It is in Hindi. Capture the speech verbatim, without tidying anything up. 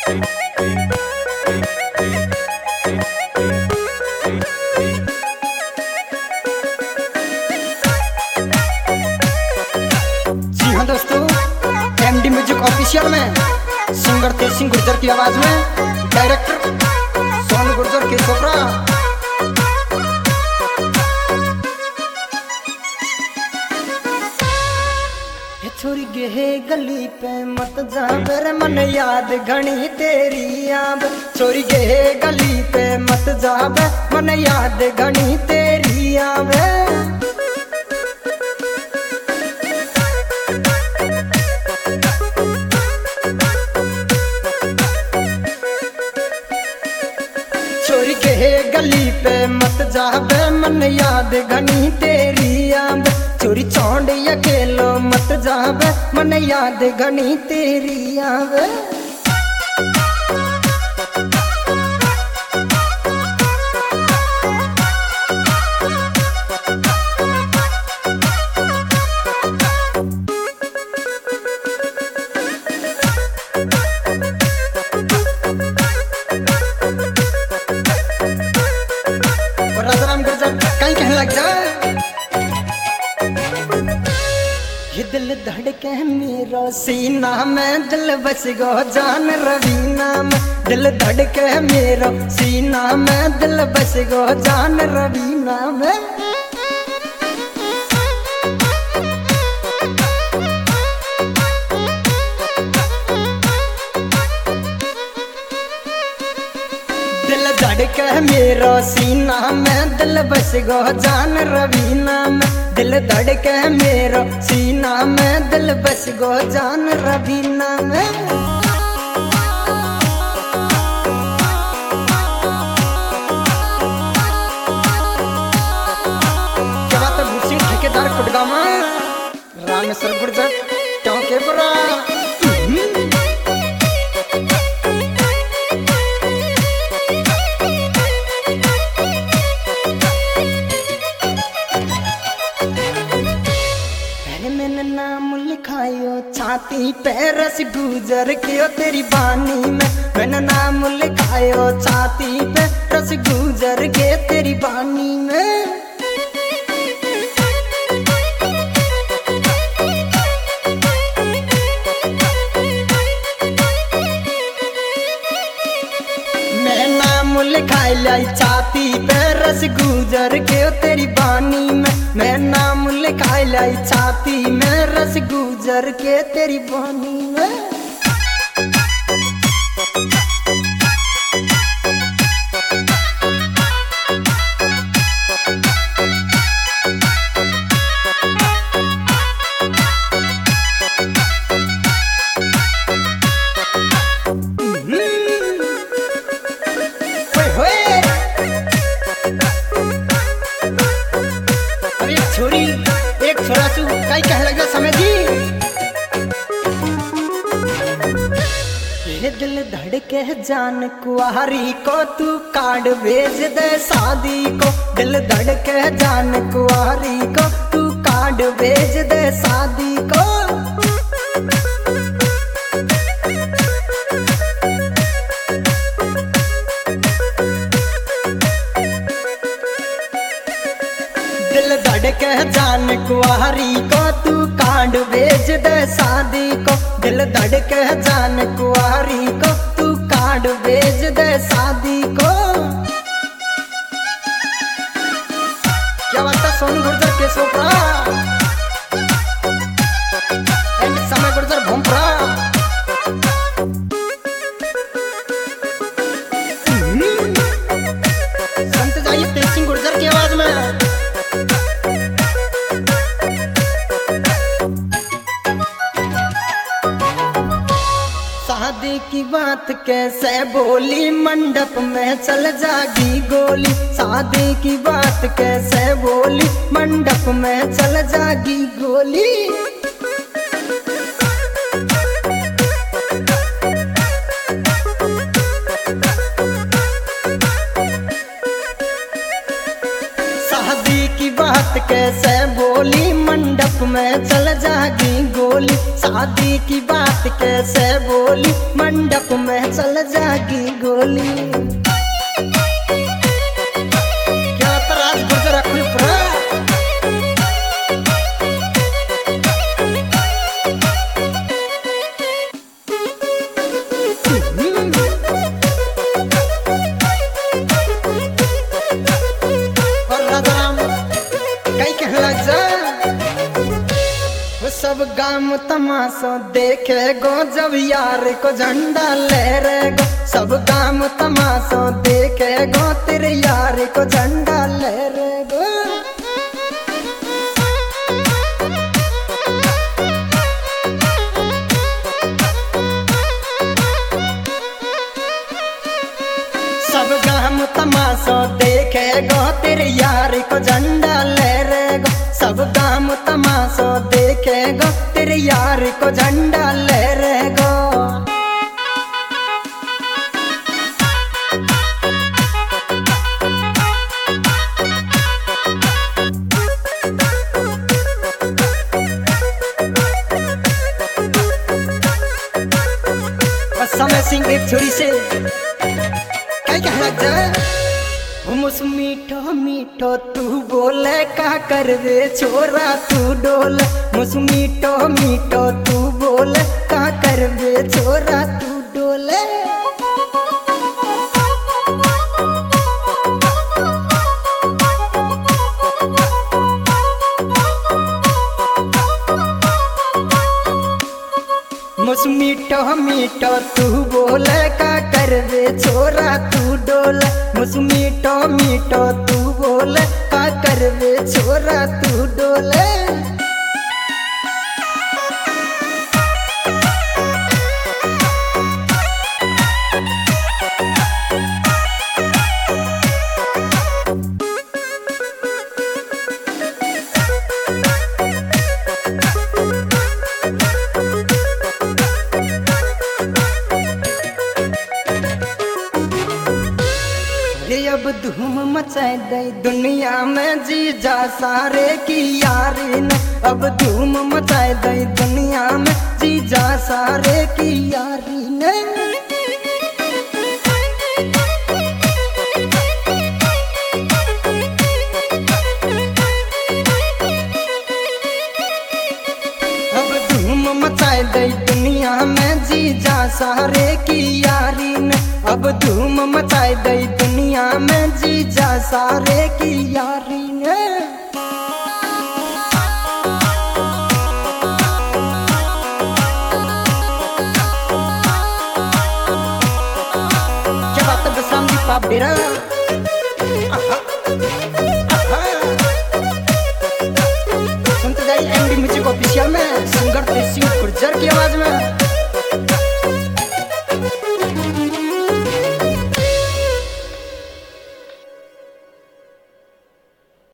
हाँ दोस्तों, एमडी म्यूजिक ऑफिशियल में सिंगर तेज सिंह गुर्जर की आवाज में डायरेक्टर सोनू गुर्जर के छोकरा। छोरी गे गली पे मत जा रे मन याद घनी तेरी आब। छोरी गे गली पे मत जा मन याद घनी तेरी आब। छोरी गे गली पे मत जा मन याद घनी तेरी आब। छोरी चौंड अकेलो मत जावे मन याद घनी तेरी आवे। और राजाराम गुर्जर कहीं कहने लग जाए, ये दिल धड़के मेरो सीना में दिल बस गो जान रवीना में। दिल धड़के मेरो सीना में दिल बस गो जान रवीना में। दिल धड़के मेरो सीना में दिल बस गो जान रवीना में। दिल धड़के मेरो सीना में दिल बस गो जान रवीना में। क्या बात है भूसी ठेकेदार कुटगामा रामेश्वर गुर्जर टोके बुरा। नाम लिखायो छाती पे रस गुजर के तेरी बानी में। मैंने नाम लिखायो छाती पे रस गुजर के तेरी बानी में। मैं नाम लिखाई लाई छाती पे रस गुजर के तेरी बानी में। मैं नाम लिखाई लाई छाती में रस गुजर के तेरी बानी में। छोरी एक छोरा सु कई कह लगा समय जी। ये दिल धड़के जान कुआरी को तू कार्ड भेज दे शादी को। दिल धड़के जान कुआरी को तू कार्ड भेज दे शादी को। दिल धड़के जान कुआरी को तू कार्ड भेज दे शादी को। दिल धड़के जान कुआरी को तू कार्ड भेज दे शादी को। क्या बात है सोनू गुर्जर के छोकरा एंड समय गुर्जर भोंपरा। संत जाइए तेज सिंह गुर्जर की आवाज में। शादी की बात कैसे बोली मंडप में चल जागी गोली। शादी की बात कैसे बोली मंडप में चल जागी गोली। शादी की बात कैसे बोली मंडप में चल जागी गोली। शादी की बात कैसे बोली, मंडप में चल जागी गोली। क्या तराज गुजरा खुलपरा और राजाराम कई कहने लग जा। सब गाम तमाशा देखे गो जब यार को झंडा लहरे गो, सब गाम तमाशा देखे गो तेरे यार को झंडा लहरे गो। सब गाम तमाशा देखे गो तेरे यार को झंडा लहरे गो, सब गाम तमाशा देखे गो तेरे यार को झंडा लहरे गो। समय सिंह एक छोरी से क्या क्या लग जाए। मुस मीठो मीठो तू बोले का कर वे छोरा तू डोल, मुस मीठो मीठो तू बोले का कर वे छोरा तू डोले। मुस मीठो मीठो तू बोले का कर वे छोरा तू डोल, मुस मीठो मीठो तू बोले का कर वे छोरा तू डोले। अब धूम मचाए दे दुनिया में जी जा सारे की यारी ने, अब धूम मचाए दे दुनिया में जी जा सारे की यारी ने। अब धूम मचाए दे दुनिया में जी जा सारे की यारी ने, अब धूम मचाए दे दुनिया में जी जा सारे की यारी ने। क्या बात है बसराम जी पाप बेरा। सुनते जाइए एमडी म्यूजिक ऑफिशियल में सिंगर गुर्जर की आवाज में।